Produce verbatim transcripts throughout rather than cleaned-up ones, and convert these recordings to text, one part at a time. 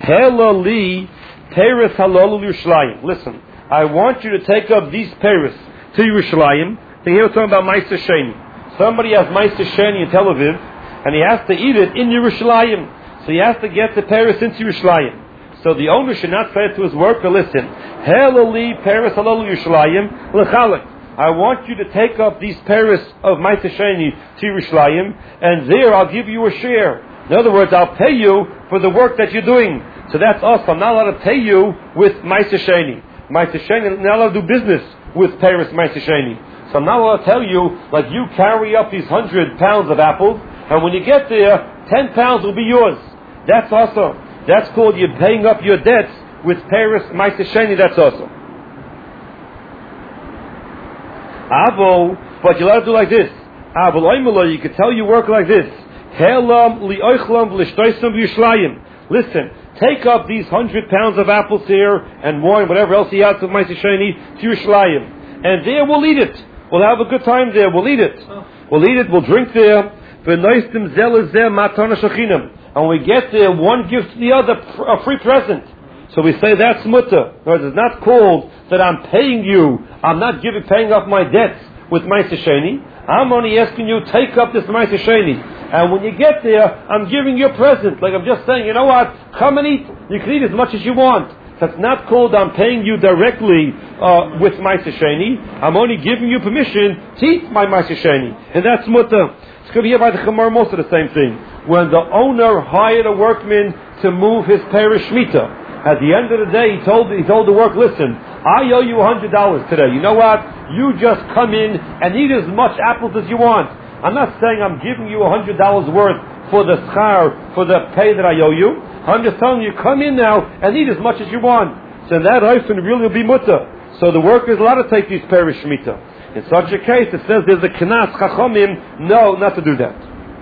Helali Paris Halal Yerushalayim. Listen, I want you to take up these Paris to Yerushalayim. So here we're talking about Meister Sheni. Somebody has Meister Sheni in Tel Aviv, and he has to eat it in Yerushalayim. So he has to get the Paris into Yerushalayim. So the owner should not say to his worker, listen, Helali Paris Halal Yerushalayim L'chalek. I want you to take up these Paris of Meister Sheni to Yerushalayim, and there I'll give you a share. In other words, I'll pay you for the work that you're doing. So that's us. I'm not allowed to pay you with Meister Sheni. Meister Sheni, I'm not allowed to do business with Paris Meister Sheni. So I'm not allowed to tell you, like you carry up these hundred pounds of apples, and when you get there, ten pounds will be yours. That's awesome. That's called you're paying up your debts with Paris Meister Sheni. That's awesome. Avo, but you're allowed to do like this. Avo, oimelo, you can tell you work like this. Helam li'oichlam v'lishtoisam v'yishlayim. Listen, take up these hundred pounds of apples here and wine, whatever else he has of Meister Sheni, to Yerushalayim. And there we'll eat it. We'll have a good time there. We'll eat it. We'll eat it. We'll drink there. And when we get there, one gives the other a free present. So we say that's mutter. It's not called that I'm paying you. I'm not giving, paying off my debts with Meister Sheni. I'm only asking you, take up this Meister Sheni. And when you get there, I'm giving you a present. Like I'm just saying, you know what? Come and eat. You can eat as much as you want. That's not called I'm paying you directly uh, with Meister Sheni. I'm only giving you permission to eat my Meister Sheni. And that's mutter. It's going to be here by the Chamor most of the same thing. When the owner hired a workman to move his Paris Shemitah, at the end of the day, he told he told the work, listen, I owe you one hundred dollars today. You know what? You just come in and eat as much apples as you want. I'm not saying I'm giving you one hundred dollars worth for the schar, for the pay that I owe you. I'm just telling you, come in now and eat as much as you want. So in that often really will be mutter. So the worker is allowed to take these Paris Shemitah. In such a case, it says there's a knas chachomim. No, not to do that.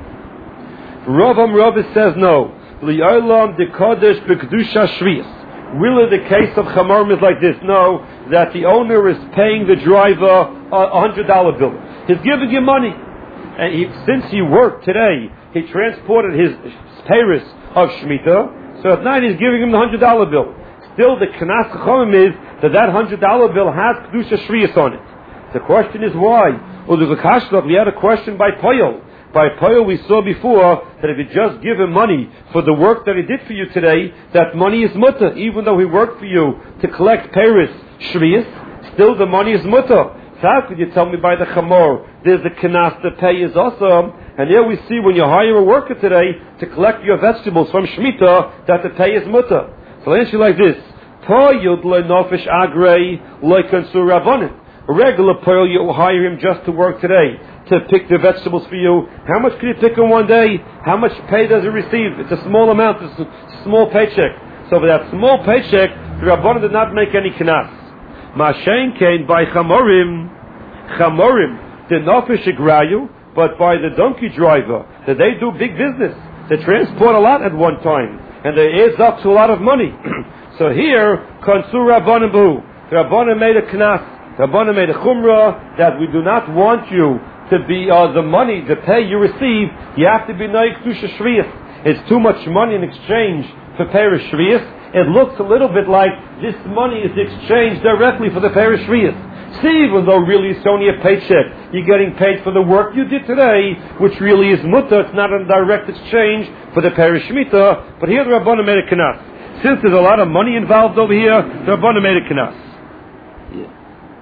Rav Amravis says no. Li'olam dekodesh b'kedusha shvius. Really, the case of Chamorim is like this. No, that the owner is paying the driver a hundred dollar bill. He's giving you money, and he, since he worked today, he transported his Paris of Shemitah. So at night he's giving him the hundred dollar bill. Still, the knas chachomim is that that hundred dollar bill has kedusha shvius on it. The question is why? Well, there's a kashlach. We had a question by Poyel. By Poyel we saw before that if you just give him money for the work that he did for you today, that money is mutter. Even though he worked for you to collect Paris shvius, still the money is mutter. So how could you tell me by the chamor there's the knas, the pay is awesome? And here we see when you hire a worker today to collect your vegetables from Shemitah, that the pay is mutter. So I'll answer you like this. Poyel le nofesh agrei le konsur rabbanim. A regular pearl, you hire him just to work today, to pick the vegetables for you. How much can you pick in one day? How much pay does he receive? It's a small amount, it's a small paycheck. So for that small paycheck, the Rabbanan did not make any knas. Mashen came by Chamorim, Chamorim, the nofesh igrayu, but by the donkey driver, that they do big business. They transport a lot at one time, and they adds up to a lot of money. So here, Konsur Rabbanan B'hu, the Rabbanan made a knas. Rabbanan made a chumrah that we do not want you to be uh, the money, the pay you receive. You have to be noik kedusha shvius. It's too much money in exchange for Paris shvius. It looks a little bit like this money is exchanged directly for the Paris shvius. See, even though really it's only a paycheck, you're getting paid for the work you did today, which really is mutter. It's not a direct exchange for the Paris Shemitah. But here the Rabbanan made a knas. Since there's a lot of money involved over here, the Rabbanan made a knas. Yeah.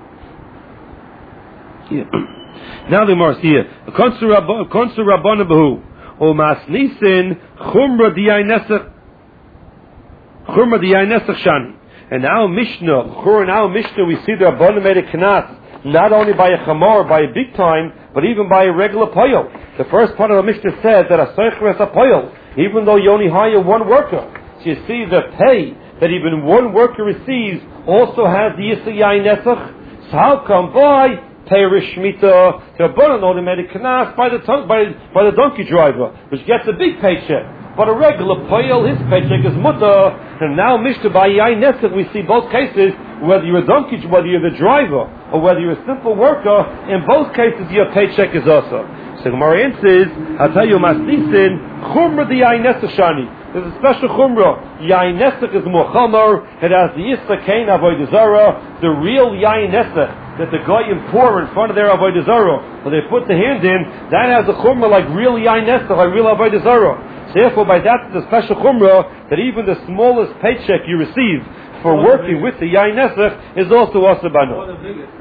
Yeah. Now the Gemara here. Konsur Rabbanan B'hu O Masnisin Chumra Diyai Nesach Chumra Diyai Nesach Shani. And now Mishnah, Chur now Mishnah, we see the Rabbanan made a knas not only by a chamor, by a big time, but even by a regular poyel. The first part of the Mishnah said that a soicher is a poyel, even though you only hire one worker. So you see the pay that even one worker receives also has the Yisayai Nesach. So how come by Paris Shemitah, the Rabbanan only made a knas by the by by the donkey driver, which gets a big paycheck. But a regular poyel, his paycheck is mutter. And now Mishnah by Yai Nesach, we see both cases, whether you're a donkey, whether you're the driver, or whether you're a simple worker, in both cases your paycheck is also. So Gemara answers, I'll tell you, Masnisin Chumra the Yai Nesach Shani. There's a special chumrah. Yain nesach is more chomer. It has the Yisra Kain Avodah Zarah, the real Yain nesach that the goyim pour in front of their Avodah Zarah, when they put the hand in, that has a chumrah like real Yain nesach, like real Avodah Zarah. So therefore, by that, the special chumrah that even the smallest paycheck you receive for oh, working with the Yain nesach is also also bano.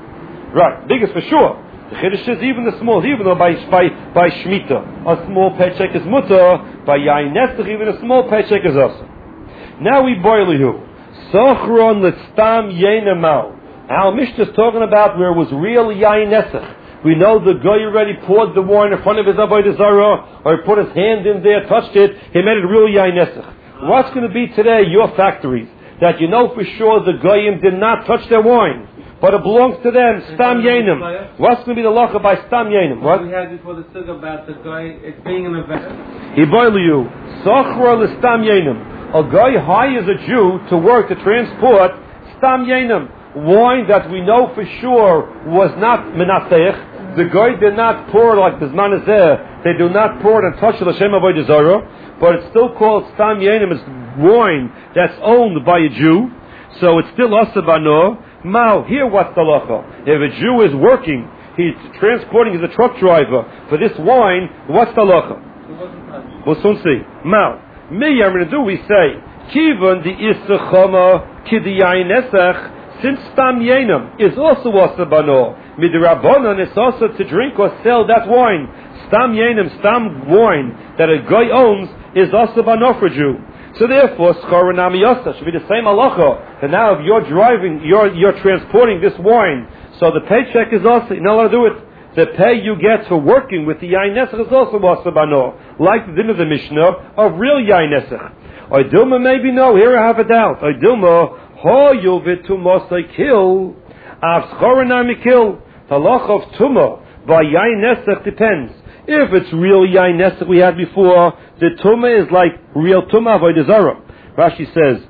Right, biggest for sure. The Chiddush is even the small, even though by by by Shemitah, a small paycheck is mutter, by Yain nesach, even a small paycheck is also. Now we boil you. Sochron l'stam yeinamal. Our Mishnah is talking about where it was real Yain nesach. We know the guy already poured the wine in front of his Avodah Zarah, or he put his hand in there, touched it, he made it real Yain nesach. What's going to be today, your factories, that you know for sure the goyim did not touch their wine, but it belongs to them, Stam Yenim. What's going to be the lacha by Stam Yenim? What? We had before the sug about the guy, it's being an event. He boil you. Sochra l'Stam Yenim. A guy hires a Jew to work to transport Stam Yenim, wine that we know for sure was not Menasech. The guy did not pour like the Zman is there. They do not pour it and touch the Hashem Avodah Zarah, but it's still called Stam Yenim. It's wine that's owned by a Jew, so it's still Asa Bano. Mao, here what's the lacha? If a Jew is working, he's transporting, he's a truck driver, for this wine, what's the lacha? We'll soon see. Mao, me, I'm going to do, we say, Kivan the Isachama Kidiyayin Esach, since Stam Yenam is also Asa Bano, Midrabanan is also to drink or sell that wine. Stam Yenam, Stam wine that a guy owns is Asa Bano for Jew. So therefore, schara nami yasa should be the same halacha. And now if you're driving, you're you're transporting this wine, so the paycheck is also, you're not allowed to do it. The pay you get for working with the yain nesach is also wasa bano, like the din of the Mishnah of real yain nesach. Or Dilma maybe no, here I have a doubt. Or Dilma, ho yuvit tumosai kill, av schara nami kill. Halacha of tuma by yain nesach depends. If it's real yain nesach we had before, the tumah is like real tumah avodah zarah. Rashi says,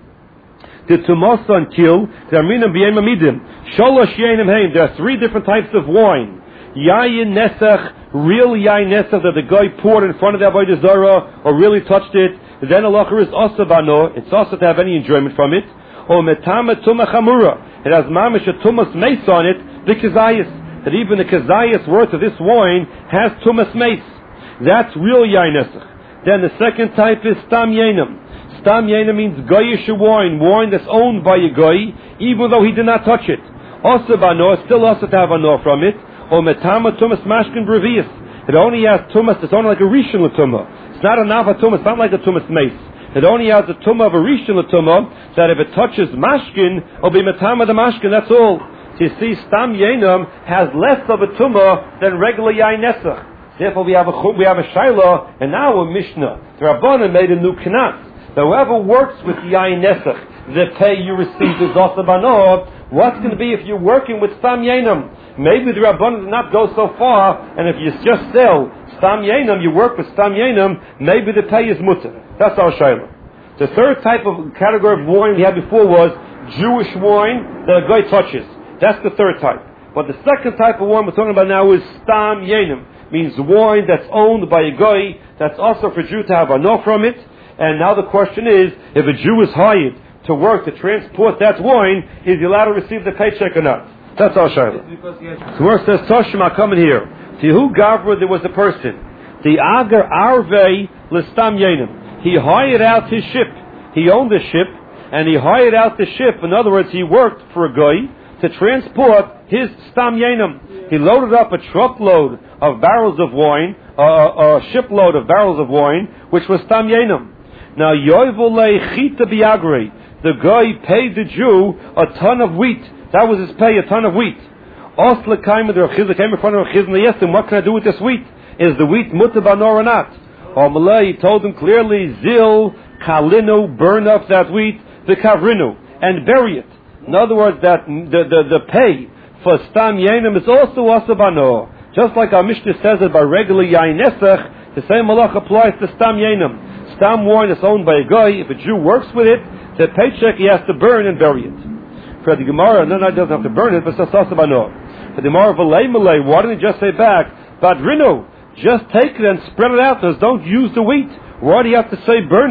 the tumasan kill, the aminam b'yem amidim, sholosh yainim heim. There are three different types of wine. Yain nesach, real yain nesach that the guy poured in front of the avodah zarah or really touched it. Then halacha is asa bano. It's also to have any enjoyment from it. Or metama tumah chamura. It has mamish a tumas mace on it. The kazayas. That even the kazayas worth of this wine has tumas mace. That's real yain nesach. Then the second type is stam yenim. Stam yenim means goyish wine, wine that's owned by a goy, even though he did not touch it. Also bano, still also to have ano from it. Or metama tumas mashkin brevius. It only has tumas. It's only like a rishon l'tumah. It's not a nava tumas. It's not like a tumas mace. It only has a tumah of a rishon l'tumah that if it touches mashkin, it'll be metama the mashkin. That's all. So you see, stam yenim has less of a tumah than regular yain nesach. Therefore, we have a we have a shayla, and now a mishnah. The Rabbanan made a new knas. That whoever works with yain nesach, the pay you receive is also bano. What's going to be if you're working with stam yenim? Maybe the Rabbanan did not go so far, and if you just sell stam yenim, you work with stam yenim, maybe the pay is mutter. That's our shayla. The third type of category of wine we had before was Jewish wine that a guy touches. That's the third type. But the second type of wine we're talking about now is stam yenim. Means wine that's owned by a guy, that's also for a Jew to have a no from it. And now the question is, if a Jew is hired to work to transport that wine, is he allowed to receive the paycheck or not? That's our shayla. So where it says Toshima coming here, to who Gavra there was a person, the Agar Arvei Listam Yenim. He hired out his ship. He owned the ship, and he hired out the ship. In other words, he worked for a guy to transport his Stam Yenim. He loaded up a truckload of barrels of wine, uh, a shipload of barrels of wine, which was Stam Yenim. Now, Yoivole Chita Biagri, the guy paid the Jew a ton of wheat. That was his pay, a ton of wheat. Osla came in front of Chizn, they asked him, what can I do with this wheat? Is the wheat mutter banor or not? Or Malay told him clearly, Zil, Kalinu, burn up that wheat, the Kavrinu, and bury it. In other words, that the, the, the pay for Stam Yenim is also Asabano. Just like our Mishnah says it by regular Yain Nesach, the same malach applies to Stam Yenim. Stam wine is owned by a guy. If a Jew works with it, the paycheck he has to burn and bury it. For the Gemara, no, no, he doesn't have to burn it, but it's Asabano. For the Gemara, V'lei Malay, why didn't he just say back, Badrinu, just take it and spread it out. Just don't use the wheat. Why do you have to say burn it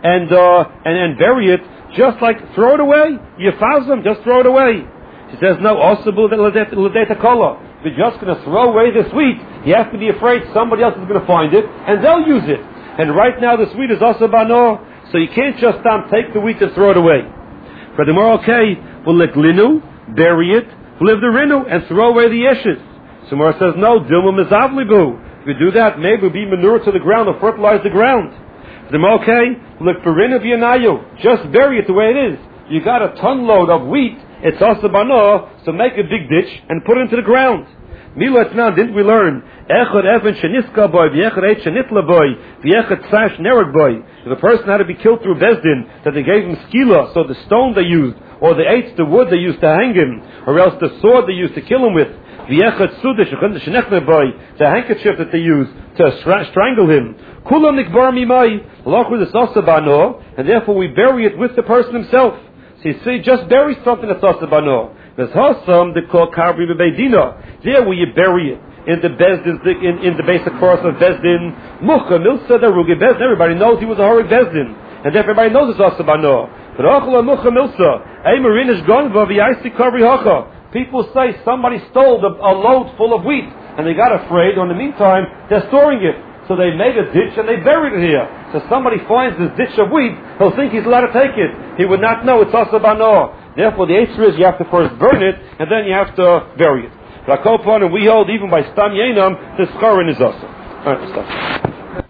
and uh, and and bury it, just like throw it away. You found them, just throw it away. She says, no, also l'deta kola. If you're just going to throw away the wheat, you have to be afraid somebody else is going to find it, and they'll use it. And right now the wheat is also bano, so you can't just um, take the wheat and throw it away. For the more, okay, we'll let linu, bury it, live the rinu, and throw away the ashes. So Mora says, no, dilma mizavlibu. If you do that, maybe it'll be manure to the ground or fertilize the ground. For the more, okay, look for rinu v'yanayu. Just bury it the way it is. You got a ton load of wheat, it's also bano, so make a big ditch and put it into the ground. Mila Etnan, didn't we learn? Echad even sheniska boy, v'echad eight shenitla boy, v'echad tsash nereg boy. If a person had to be killed through Bezdin, that they gave him skila, so the stone they used, or the eights, the wood they used to hang him, or else the sword they used to kill him with, v'echad sudish, shenechne boy, the handkerchief that they used to stra- strangle him. Kulam nikbar mimai, lachud is also bano, and therefore we bury it with the person himself. So you see, just bury something that's also bano. There's Hassam, they call Kabri Bebeidina. There where you bury it. In the Bezdin, in, in the basic course of Bezdin. Mucha, Milsa, the Rugi Bezdin. Everybody knows he was a Horig Bezdin. And everybody knows it's also bano. But Achla Mucha Milsa. Ay Marinish Gonva, V'yaisi Kabri Hacha. People say somebody stole the, a load full of wheat. And they got afraid, or in the meantime, they're storing it. So they made a ditch and they buried it here. So somebody finds this ditch of wheat, he'll think he's allowed to take it. He would not know it's also bano. Therefore the answer is you have to first burn it and then you have to bury it. Rakopon, and we hold even by Stam Yenam, the Schorin is also. Alright, stop.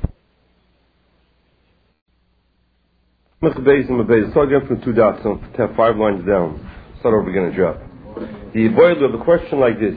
Start again from two dots, so have five lines down. Start over again and drop. The boy of the question like this.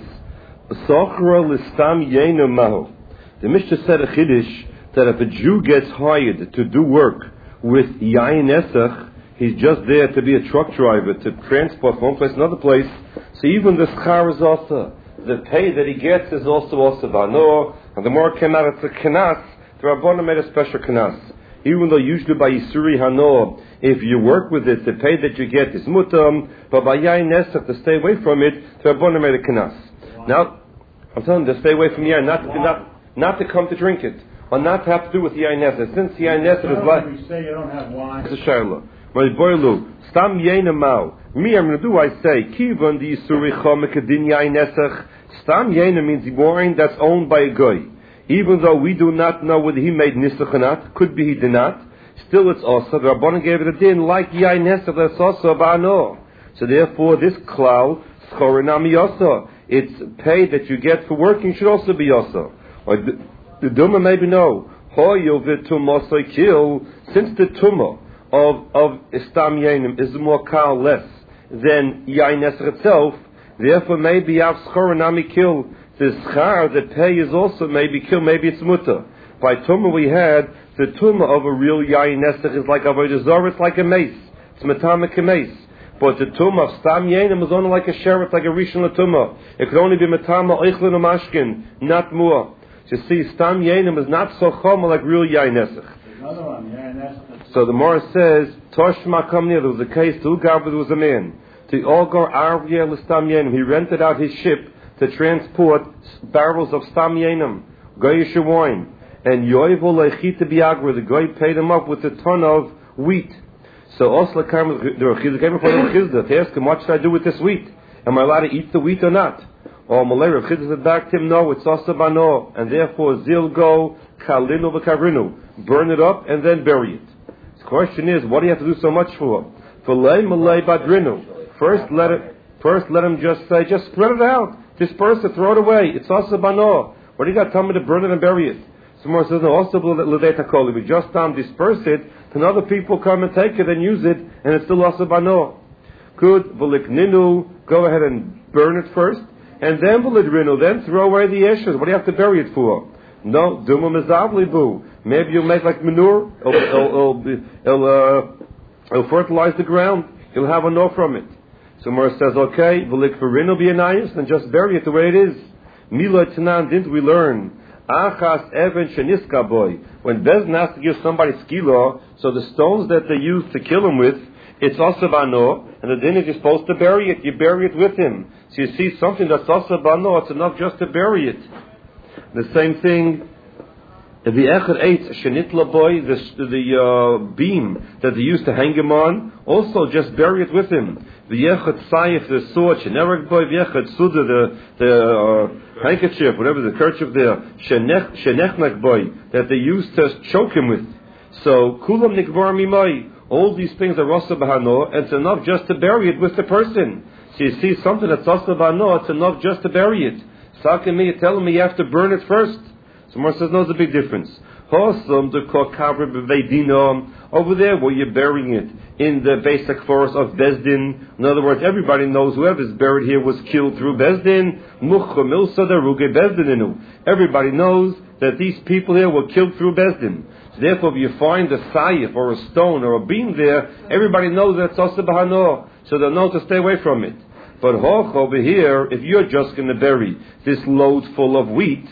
The Mishnah said a chiddush that if a Jew gets hired to do work with yayin esach, he's just there to be a truck driver to transport from one place to another place. So even the schar is also the pay that he gets is also also bano. And the more came out, it's a kenas. The Rabbanan made a special kenas. Even though usually by Yisuri Hano, if you work with it, the pay that you get is mutam. But by yayin esach, to stay away from it, the Rabbanan made a kenas. Wow. Now, I'm telling you to stay away from yayin, not to not. Not to come to drink it, or not to have to do with yayin esed. Since yayin esed is like, we say you don't have wine. It's a shayla. My boilu stam yayin mau. Me, I'm going to do. I say kivan di yisuri chomekadin yayin esach. Stam yayin means wine that's owned by a guy. Even though we do not know whether he made nisach or not, could be he did not. Still, it's also the Rabbanan gave it a din like yayin esed. That's also ba'ano. So therefore, this klal schorinami also. It's pay that you get for working should also be also. Or the, the Duma maybe no. Hoyo v'tumah kill, since the tumah of of Stam Yenim is more kal less than Yain Esr itself, therefore maybe Av Schoranami kill. The schar, the pay is also maybe kill, maybe it's mutter. By tumah we had the tumah of a real Yain Esr is like Avodah Zarah, it's like a mace. It's metamek a mace. But the tumah of Stam Yenim is only like a sheret, like a rishon tumah. It could only be metama oichlin or mashkin, not more. You see, Stam Yenim is not so chomer like real Yain Esach. Another one, Yain Esach. So the Morah says, Toshma Kamnir, there was a case, to Ugav, there was a man. To Olgar Arvye L'Stam Yenim, he rented out his ship to transport barrels of Stam Yenim, Goyish wine. And Yoivo Leichita Biagra, the guy paid him up with a ton of wheat. So Osla came before the Chizda to ask him, what should I do with this wheat? Am I allowed to eat the wheat or not? Or Malay Rav Chizda said back to him, no, it's also bano, and therefore zil go kalinu v'karinu, burn it up and then bury it. The question is, what do you have to do so much for? For lay malay badrinu. First let it, first let him just say, just spread it out, disperse it, throw it away. It's also bano. What do you got to tell me to burn it and bury it? Someone says, no, also l'deta koli. We just um, disperse it, then other people come and take it and use it, and it's still also bano. Good, v'likninu, go ahead and burn it first. And then v'lidrinu, then throw away the ashes. What do you have to bury it for? No, duma mezavlibu. Maybe you'll make like manure. It'll, it'll, it'll, it'll, uh, it'll fertilize the ground. You'll have enough from it. So Mor says, okay, v'likverinu b'yanayis, then just bury it the way it is. Mila tanan, didn't we learn? Achas even sheniska boy. When Bezdin has to give somebody skila, so the stones that they use to kill him with, it's also bano, and the din is you're supposed to bury it. You bury it with him. So you see something that's also bano, it's enough just to bury it. The same thing The Echad Eitz Shenitla Boy, the, the uh, beam that they used to hang him on, also just bury it with him. The Echad Saif, the sword, Shenerek Boy, the Echad Suda, the, the uh, handkerchief, whatever, the kerchief there, Shenechnak Boy, that they used to choke him with. So, Kulam Nikvar Mimai, all these things are Rasa Bahano, and it's enough just to bury it with the person. So you see something that's Rasa Bahano, it's enough just to bury it. Sakim me, you're telling me you have to burn it first. So Mar says, no, there's a big difference. Over there, where you're burying it, in the basic forest of Bezdin. In other words, everybody knows whoever's buried here was killed through Bezdin. Everybody knows that these people here were killed through Bezdin. So therefore, if you find a sayif or a stone or a beam there, everybody knows that's Asa Bahano. So they'll know to stay away from it. But Hoch over here, if you're just going to bury this load full of wheat,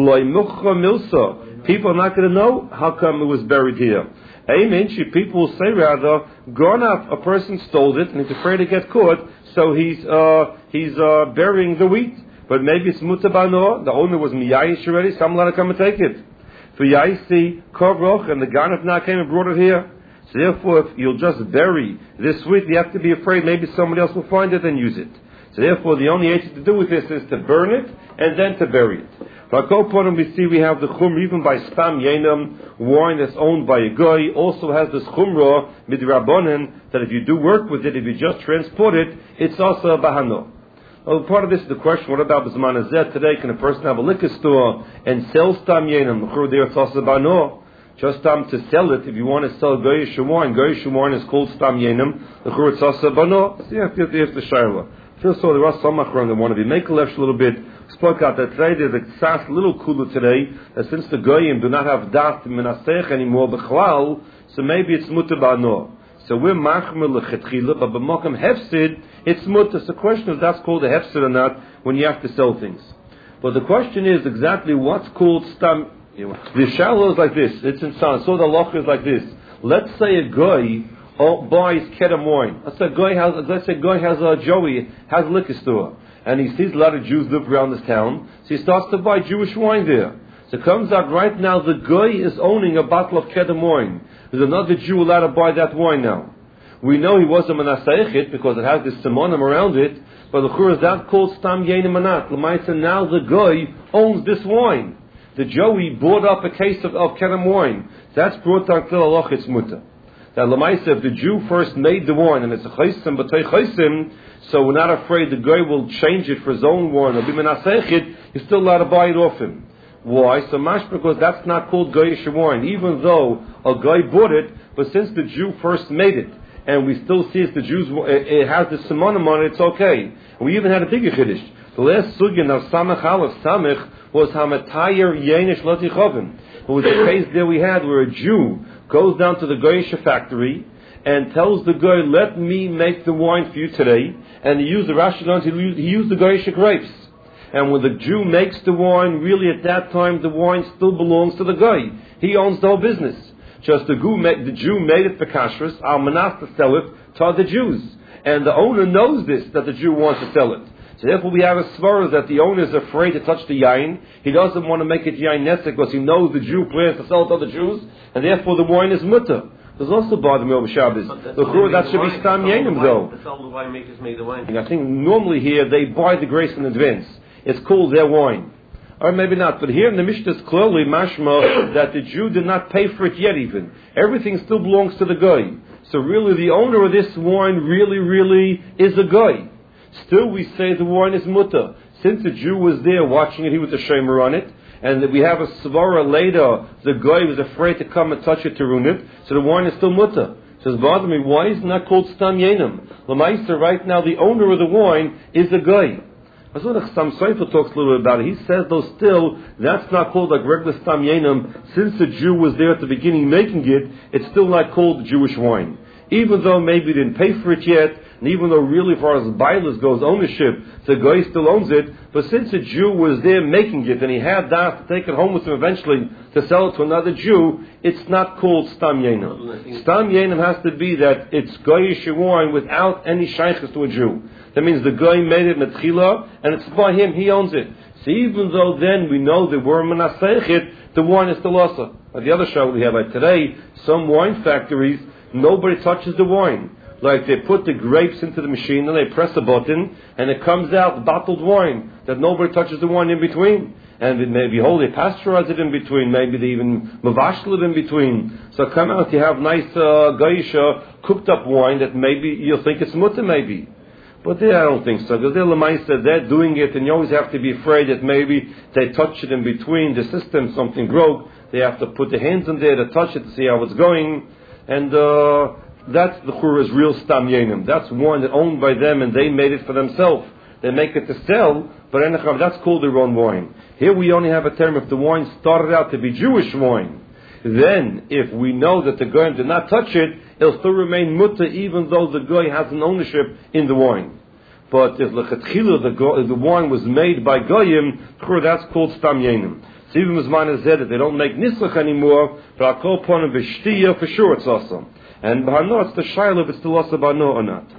people are not going to know how come it was buried here. Amen. People will say rather, gone up, a person stole it and he's afraid to get caught, so he's uh, he's uh, burying the wheat. But maybe it's mutabano. The owner was miyayish already. Someone let to come and take it. For yaisi kovroch, and the ganef now came and brought it here. So therefore, if you'll just bury this wheat, you have to be afraid maybe somebody else will find it and use it. So therefore, the only answer to do with this is to burn it and then to bury it. From we see we have the chumra even by Stam Yenam, wine that's owned by a guy, also has this chumra midrabanan that if you do work with it, if you just transport it, it's also a bahano. Well, part of this is the question: what about B'zman Hazeh today? Can a person have a liquor store and sell Stam Yenam? There it's also bahano. Just um, to sell it, if you want to sell goyish wine, goyish wine is called Stam Yenam. It's also bahano. See, you have to shayla. First of all, there are some machron that want to be make a left a little bit. Spoke out that today there's a tzas little kula today that since the goyim do not have das menasech anymore b'chlal, so maybe it's mutar ba'no. So we're machmer lechetchila, but b'makam hefsid it's mutar. So the question is that's called a hefsid or not when you have to sell things. But the question is exactly what's called stam. The shallow is like this. It's in sound. So the loch is like this. Let's say a goy oh, buys kedem wine. Let's say a goy has. Let's say a goy has a Joey has a liquor store. And he sees a lot of Jews live around this town, so he starts to buy Jewish wine there. So it comes out right now the guy is owning a bottle of kedem wine. There's another Jew allowed to buy that wine now. We know he wasn't menaseichit because it has this simonim around it, but the chur is that called stam yenim manat. L'maisa now the guy owns this wine. The Joey bought up a case of, of kedem wine. So that's brought down to Allah it's muta. That l'maisa if the Jew first made the wine and it's a chaysim but chaysim. So we're not afraid the guy will change it for his own wine or be menaseichit, you're still allowed to buy it off him. Why? So much because that's not called goyish wine, even though a guy bought it, but since the Jew first made it, and we still see it's the Jews, it has the simonim on it, it's okay. And we even had a bigger chiddush. The last sugyan of Samech Aleph Samech was Hamatayir Yenish Lotichovim. It was a case there we had where a Jew goes down to the goyish factory and tells the guy, let me make the wine for you today. And he used the Rashi lines, he used, he used the goyish grapes. And when the Jew makes the wine, really at that time the wine still belongs to the guy. He owns the whole business. Just the Jew made, the Jew made it for kashrus, al manas to sell it to other Jews. And the owner knows this, that the Jew wants to sell it. So therefore we have a svara that the owner is afraid to touch the yain. He doesn't want to make it yain nesek because he knows the Jew plans to sell it to other Jews. And therefore the wine is mutter. There's also bar the Mil Shabbos. That should be Stam Yenim though. That's all the winemakers make the wine. I think normally here they buy the grapes in advance. It's called their wine. Or maybe not. But here in the Mishnah is clearly mashma that the Jew did not pay for it yet even. Everything still belongs to the guy. So really the owner of this wine really, really is a guy. Still we say the wine is mutter. Since the Jew was there watching it, he was a shamer on it. And that we have a svara later, the guy was afraid to come and touch it to ruin it, so the wine is still mutter. So it's bothering me, why is it not called stam yenim? L'maisa, right now, the owner of the wine is the guy. I saw that Sam Seifel talks a little bit about it. He says, though, still, that's not called like regular stam yenim. Since the Jew was there at the beginning making it, it's still not called Jewish wine. Even though maybe he didn't pay for it yet, and even though really as far as Bailas goes, ownership, the guy still owns it, but since a Jew was there making it, and he had that to take it home with him eventually to sell it to another Jew, it's not called Stam Yenim. Stam Yenim has to be that it's goyish wine without any shaykhs to a Jew. That means the guy made it metchila, and it's by him, he owns it. So even though then we know that we're menaseichit, the wine is still also. At the other show we have, like today, some wine factories, nobody touches the wine. Like they put the grapes into the machine and they press a button and it comes out bottled wine that nobody touches the wine in between. And it may be whole, they pasteurize it in between, maybe they even mavashal it in between. So come out, you have nice uh, gaisha, cooked up wine that maybe you'll think it's mutter maybe. But they, I don't think so, because they're lemaisa, they're doing it and you always have to be afraid that maybe they touch it in between the system, something broke, they have to put their hands in there to touch it to see how it's going. And uh, that's the churah's real stam yenim. That's one that owned by them and they made it for themselves. They make it to sell, but that's called their own wine. Here we only have a term if the wine started out to be Jewish wine. Then, if we know that the goyim did not touch it, it'll still remain mutter even though the goy has an ownership in the wine. But if the, the wine was made by goyim, that's called stam yenim. So even Mizman said that they don't make nislach anymore, but I'll call upon a v'shtiya, for sure it's awesome. And b'hano, it's the shayla if it's still also b'hano or not.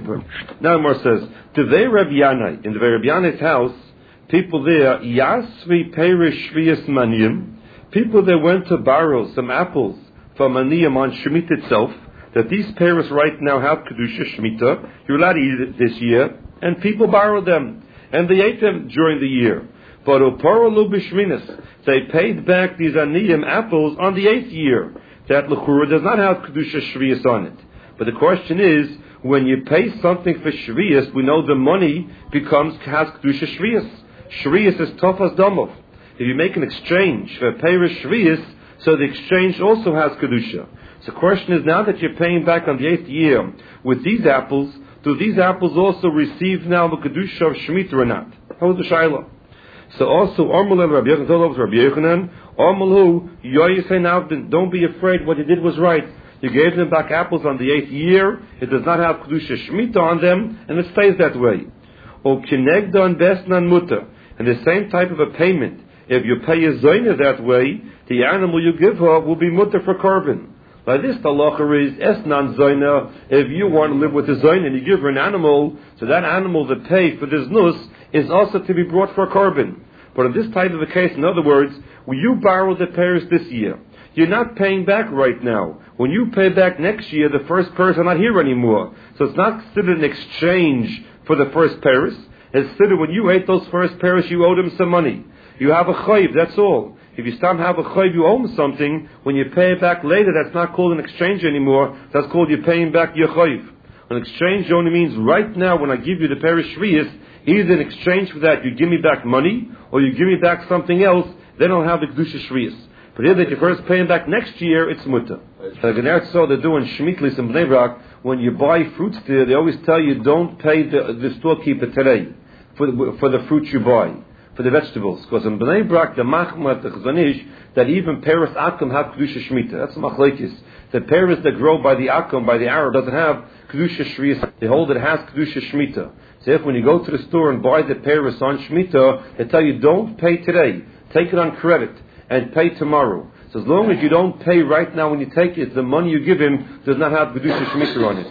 Now Mar says, to the Rabbi Yanai, in the Rabbi Yanai's house, people there, Yasvi Perish Shvias Maniyim, people there went to borrow some apples from Maniyim on Shemitah itself, that these Paris right now have Kedusha Shemitah, you're allowed to eat it this year, and people borrowed them, and they ate them during the year. But Uparalu Bishminas, they paid back these Aniyim apples on the eighth year, that L'chura does not have Kedusha Shvias on it. But the question is, when you pay something for Shvias, we know the money becomes has Kedusha Shvias. Shvias is Tofas Domov. If you make an exchange for Perish Shvias, so the exchange also has Kedusha. So the question is, now that you're paying back on the eighth year with these apples, do these apples also receive now the Kedusha of Shemitah or not? How's the Shaila? So also, Ormul Rabbi Yochanan told Rabbi Yochanan, Ormul Yoyisen, don't be afraid, what you did was right. You gave them back apples on the eighth year. It does not have Kedusha Shemitah on them, and it stays that way. O Kinegdon Besnan Mutter. And the same type of a payment, if you pay a zoyna that way, the animal you give her will be mutter for korban. By this, the halacha is esnan zoyna. If you want to live with the zoyna and you give her an animal, so that animal that pay for this nus is also to be brought for korban. But in this type of a case, in other words, when you borrow the pairs this year, you're not paying back right now. When you pay back next year, the first pairs are not here anymore. So it's not considered an exchange for the first pairs. It's considered when you ate those first pairs, you owed them some money. You have a chayv, that's all. If you stop have a chayv, you owe them something. When you pay it back later, that's not called an exchange anymore. That's called you paying back your chayv. An exchange only means right now when I give you the parish shviyas, either in exchange for that you give me back money or you give me back something else. They don't have the kedusha shviyas. But here that you're first paying back next year, it's mutter. Like in Eretz Yisrael, they're doing shmitlis in Bnei Brak. When you buy fruits there, they always tell you don't pay the, the storekeeper today for the, for the fruits you buy, for the vegetables. Because in Bnei Brak, the machmat, the chazanish, that even pears akum have kedusha shmita. That's the machlekes. The pears that grow by the akum, by the arrow, doesn't have kedusha shviyas. They hold it has kedusha shmita. So if when you go to the store and buy the pears on shmita, they tell you don't pay today. Take it on credit and pay tomorrow. So as long as you don't pay right now when you take it, the money you give him does not have kedusha shmita on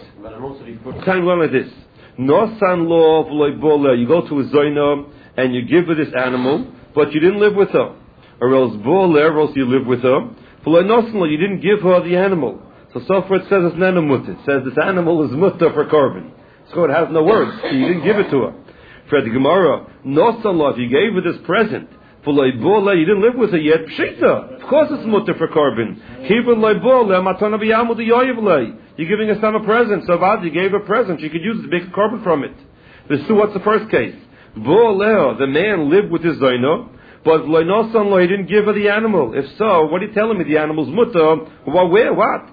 it. Kind of learn like this. Nosan lo v'loy bola. You go to a zoyna and you give her this animal, but you didn't live with her. Or else bola, or else you live with her. V'loy nosan lo, you didn't give her the animal. So so far it says it's nana mutter. It says this animal is mutter for korban. So it has no words. So you didn't give it to her. For the Gemara, nosan lo, if you gave her this present, v'loy bola, you didn't live with her yet, pshita. Of course it's mutter for korban. Kibun loy bola, matana b'yamud yoyev. You're giving her son a present. So Vad, you gave her a present. She could use it to make a korban from it. This so what's the first case? Bo'oleo, the man lived with his zayno, but loynosan lo, he didn't give her the animal. If so, what are you telling me? The animal's mutter. Well, where? What?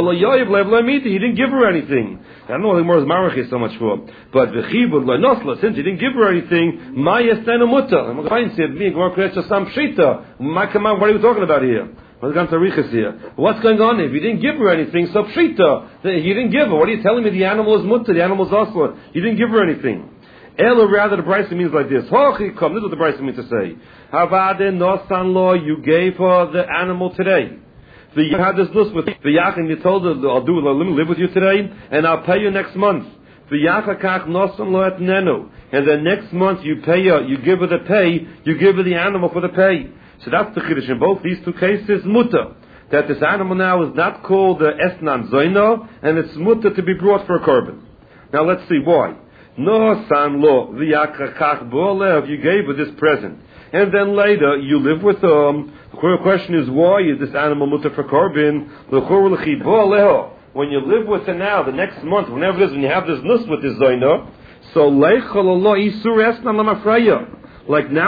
He didn't give her anything. I don't know what the Gemara's marach is so much for. But the chibud loynosla, since he didn't give her anything, my yestena mutter. I'm going to say, me, Gemara creates some pshita. My command, what are you talking about here? What's going on here? If you didn't give her anything, so pshita, you didn't give her. What are you telling me? The animal is mutter, the animal is asla. You didn't give her anything. Ela, rather, the Brisa means like this. Hochikom, this is what the Brisa means to say. Havade nosan lo, you gave her the animal today. You had this list with the yach, you told her, I'll do it, let me live with you today, and I'll pay you next month. The yachakach nosan lo et nenu. And then next month you pay her, you give her the pay, you give her the animal for the pay. So that's the chiddush. In both these two cases, mutter. That this animal now is not called the esnan zoino, and it's mutter to be brought for a korban. Now let's see why. No san lo v'yakrakach bo'alev, you gave her this present, and then later you live with them. The question is, why is this animal mutter for korban? When you live with her now, the next month, whenever it is, when you have this nus with this zoino, so leichol Allah isur esnan lamafraya. Like now.